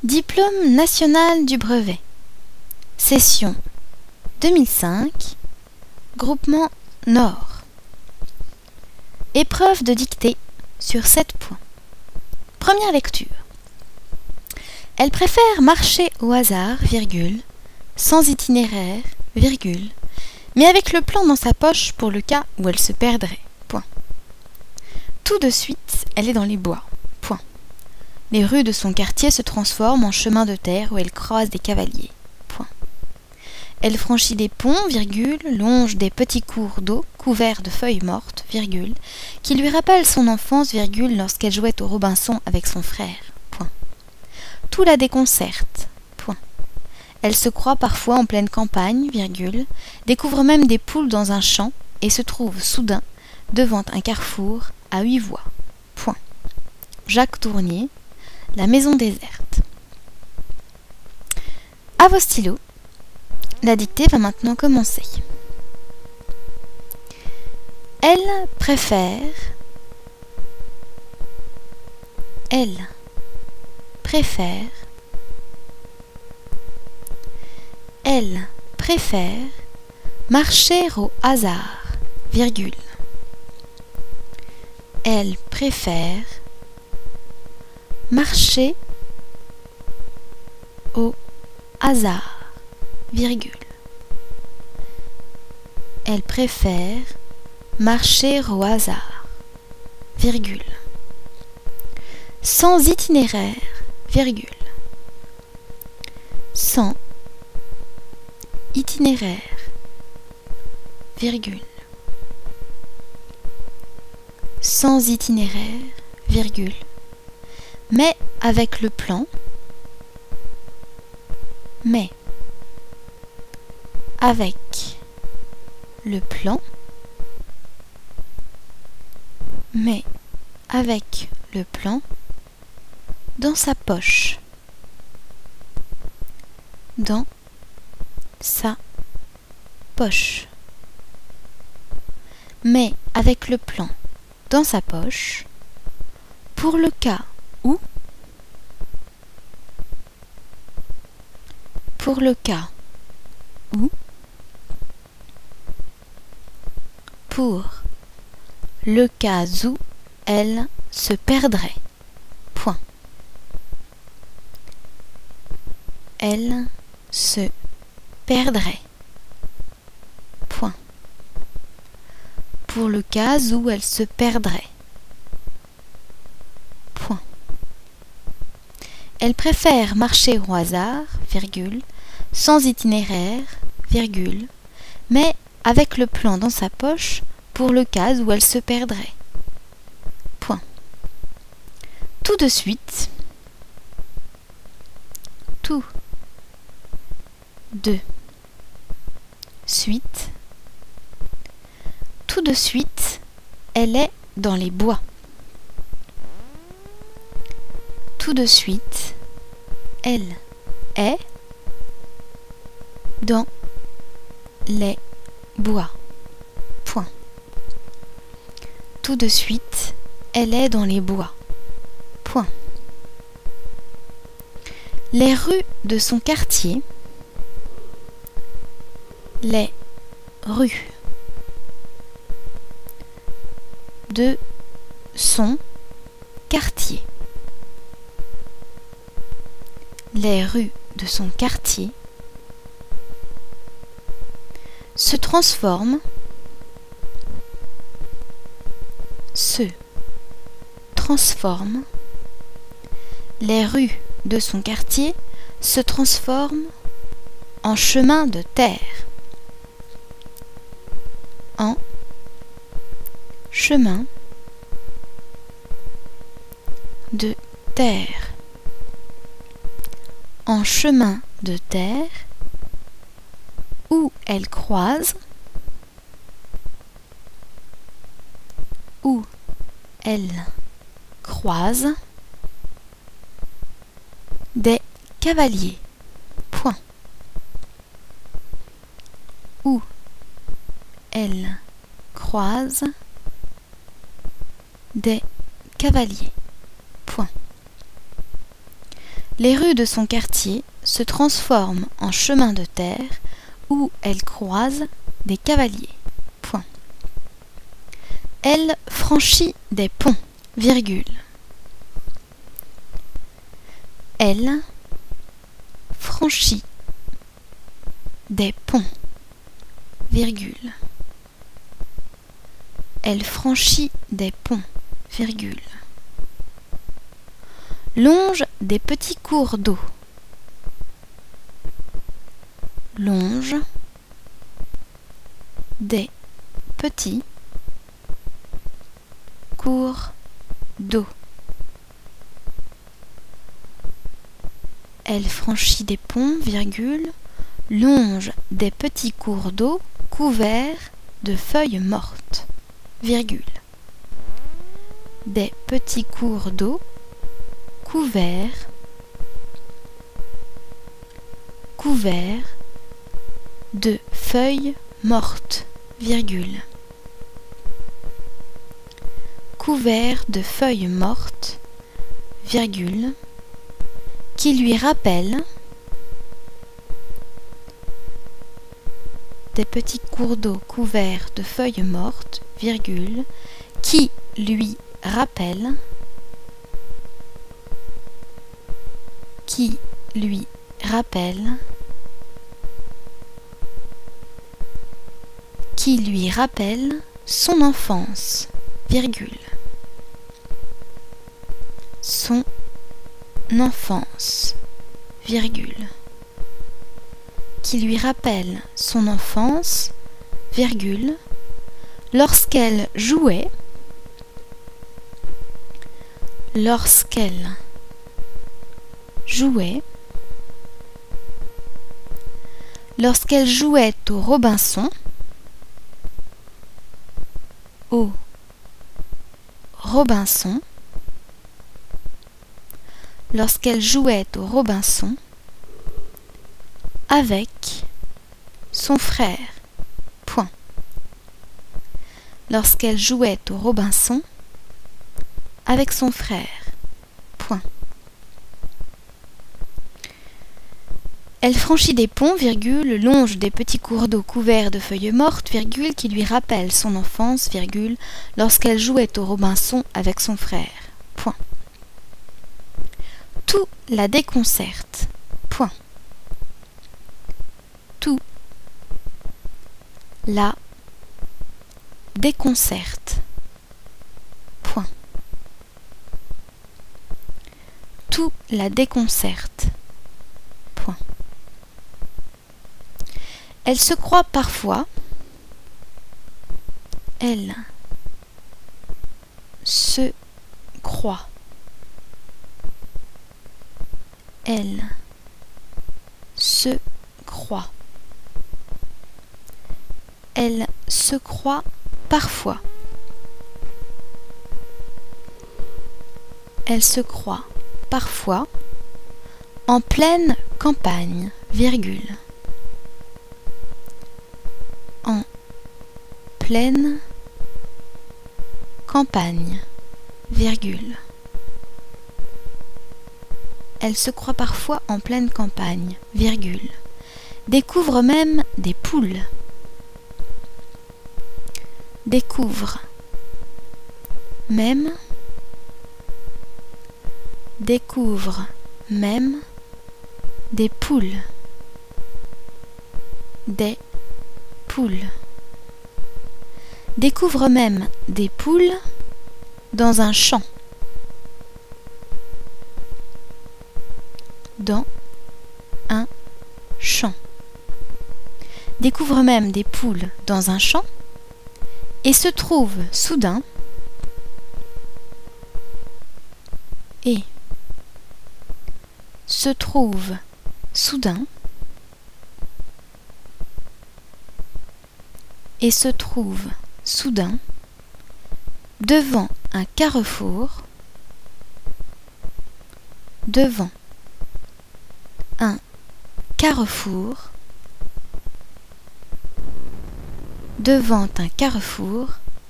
Diplôme national du brevet. Session 2005. Groupement Nord. Épreuve de dictée sur 7 points. Première lecture. Elle préfère marcher au hasard, virgule, sans itinéraire, virgule, mais avec le plan dans sa poche pour le cas où elle se perdrait. Point. Tout de suite, elle est dans les bois. Point. Les rues de son quartier se transforment en chemin de terre où elle croise des cavaliers. Point. Elle franchit des ponts, virgule, longe des petits cours d'eau couverts de feuilles mortes, virgule, qui lui rappellent son enfance, virgule, lorsqu'elle jouait au Robinson avec son frère. Point. Tout la déconcerte. Point. Elle se croit parfois en pleine campagne, virgule, découvre même des poules dans un champ et se trouve soudain devant un carrefour à 8 voies. Point. Jacques Tournier, La maison déserte. À vos stylos, la dictée va maintenant commencer. Elle préfère. Elle préfère. Elle préfère marcher au hasard, virgule. Elle préfère marcher au hasard, virgule. Elle préfère marcher au hasard, virgule. Sans itinéraire, virgule. Sans itinéraire, virgule. Sans itinéraire, virgule. Mais avec le plan, mais avec le plan, mais avec le plan dans sa poche, dans sa poche, mais avec le plan dans sa poche pour le cas où, pour le cas où, pour le cas où elle se perdrait. Point. Elle se perdrait. Point. Pour le cas où elle se perdrait. Point. Elle préfère marcher au hasard, virgule, sans itinéraire, virgule, mais avec le plan dans sa poche pour le cas où elle se perdrait. Point. Tout de suite, tout de suite, tout de suite, elle est dans les bois. Tout de suite, elle est dans les bois. Point. Tout de suite, elle est dans les bois. Point. Les rues de son quartier, les rues de son quartier, les rues de son quartier se transforment, les rues de son quartier se transforment en chemin de terre, en chemin de terre, en chemin de terre où elle croise, où elle croise des cavaliers. Point. Où elle croise des cavaliers. Point. Les rues de son quartier se transforment en chemin de terre où elle croise des cavaliers. Point. Elle franchit des ponts, virgule. Elle franchit des ponts, virgule. Elle franchit des ponts, virgule. Longe des petits cours d'eau. Longe des petits cours d'eau. Elle franchit des ponts, virgule, longe des petits cours d'eau couverts de feuilles mortes, virgule. Des petits cours d'eau couverts de feuilles mortes, virgule. Couverts de feuilles mortes, virgule, qui lui rappellent des petits cours d'eau couverts de feuilles mortes, virgule, qui lui rappellent son enfance, virgule. Son enfance, virgule. Qui lui rappelle son enfance, virgule, lorsqu'elle jouait au Robinson, lorsqu'elle jouait au Robinson avec son frère. Point. Lorsqu'elle jouait au Robinson avec son frère. Point. Elle franchit des ponts, virgule, longe des petits cours d'eau couverts de feuilles mortes, virgule, qui lui rappellent son enfance, virgule, lorsqu'elle jouait au Robinson avec son frère. Point. Tout la déconcerte. Point. Tout la déconcerte. Point. Tout la déconcerte. Point. Elle se croit parfois. Elle se croit. Elle se croit. Elle se croit parfois. Elle se croit parfois en pleine campagne, virgule. En pleine campagne, virgule. Elle se croit parfois en pleine campagne, virgule. Découvre même des poules. Découvre même des poules. Des poules. Découvre même des poules dans un champ. Dans un champ. Découvre même des poules dans un champ et se trouve soudain devant un carrefour,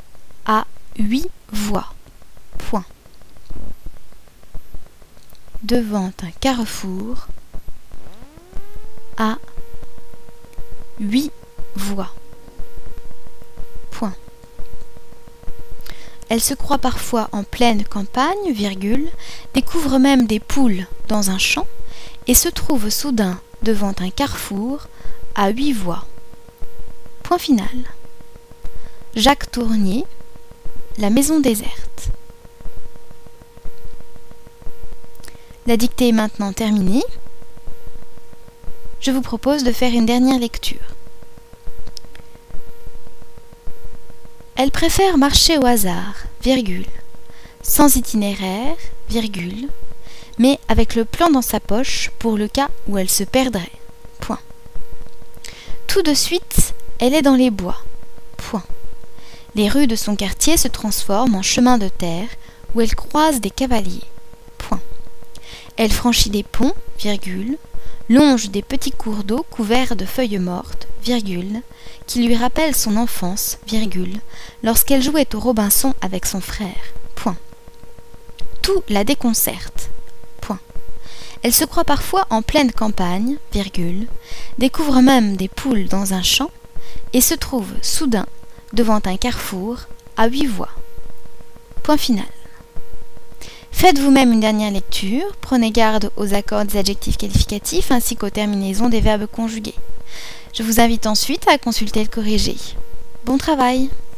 à 8 voies. Point. devant un carrefour à 8 voies. Point. Elle se croit parfois en pleine campagne, virgule, découvre même des poules dans un champ et se trouve soudain devant un carrefour à 8 voies. Point final. Jacques Tournier, La maison déserte. La dictée est maintenant terminée. Je vous propose de faire une dernière lecture. Elle préfère marcher au hasard, virgule, sans itinéraire, virgule, mais avec le plan dans sa poche pour le cas où elle se perdrait. Point. Tout de suite, elle est dans les bois. Point. Les rues de son quartier se transforment en chemin de terre où elle croise des cavaliers. Point. Elle franchit des ponts, virgule, longe des petits cours d'eau couverts de feuilles mortes, virgule, qui lui rappellent son enfance, virgule, lorsqu'elle jouait au Robinson avec son frère. Point. Tout la déconcerte. Point. Elle se croit parfois en pleine campagne, virgule, découvre même des poules dans un champ et se trouve soudain devant un carrefour à 8 voies. Point final. Faites vous-même une dernière lecture, prenez garde aux accords des adjectifs qualificatifs ainsi qu'aux terminaisons des verbes conjugués. Je vous invite ensuite à consulter le corrigé. Bon travail!